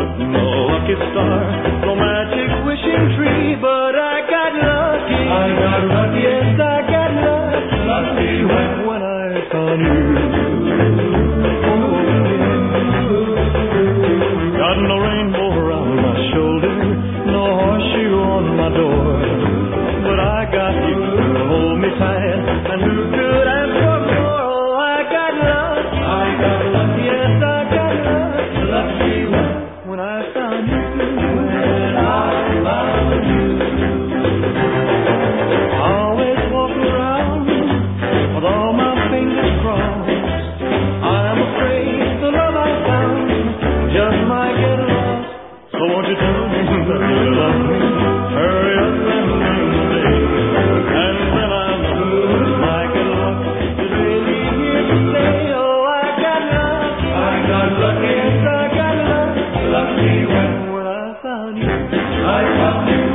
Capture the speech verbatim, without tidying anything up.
no lucky star, no magic wishing tree, but I got lucky. I got lucky. Yes, I got lucky. Lucky when, when I found you. Got no rainbow around my shoulder, no horseshoe on my door, but I got you to hold me tight, and who could ask for more? Oh, I got lucky. I got lucky. Yes, I got lucky. Lucky when, when I found you. When I found you. I always walk around with all my fingers crossed. I'm afraid the love I found just might get lost. So won't you tell me that you love me? Hurry up and name the day, and then I'll know like a luck is really here to stay. Oh, I got lucky. I got lucky. Yes, I got lucky. Lucky when, when I found you. I found you.